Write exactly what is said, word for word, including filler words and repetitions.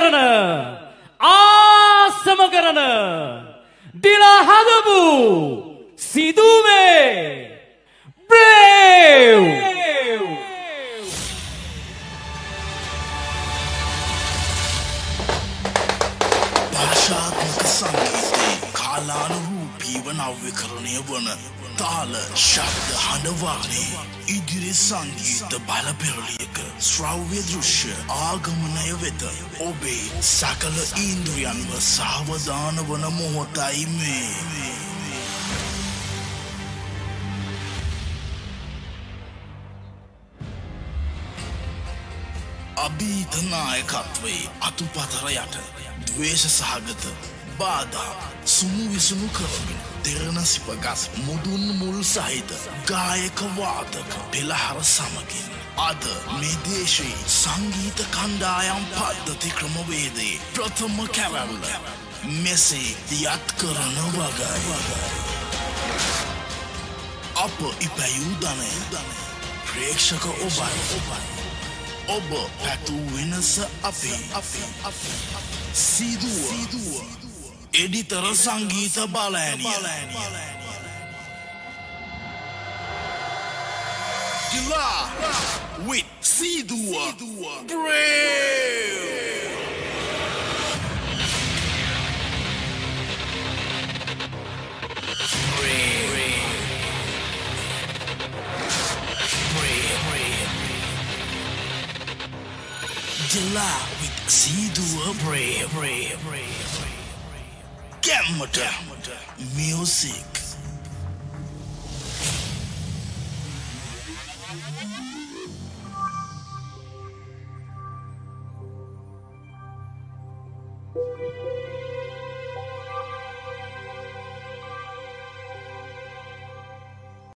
කරන ආසම කරන දිලා හදපු සිදුවේ බ්‍රේව් භාෂාත්මක සංගීතයේ කාලානුරූපී වන නව්‍යකරණය වන තාල ශබ්ද හඬවානේ ඉදිරි සංගීත බලපෙරළියක ශ්‍රව්‍ය දෘශ්‍ය ආගමනය වෙත ඔබේ සකල ඉන්ද්‍රියන්ව සාවධාන වන මොහොතයි මේ. අභීත නායකත්වයේ අතුපතර යට ද්වේෂ සහගත බාධා සුමු විසුණු කරමින් දෙරණ සිපගස් මුදුන් මුල් සහිත ගායක වාදක පෙළහර සමගින් අද මේ දේශයේ සංගීත කණ්ඩායම් පද්ධති ක්‍රමවේදයේ ප්‍රථම කැරැල්ල මෙසේ යත් කරන වගයි. අප ඉපැයූ ධනය ප්‍රේක්ෂක ඔබයි. ඔබ පැතු වෙනස අපේ සිදුව එඩිතර සංගීත බලෑනිය Dila with Sidua Brave. Dila with Sidua Brave, brave, brave, Gamma music. Thank you.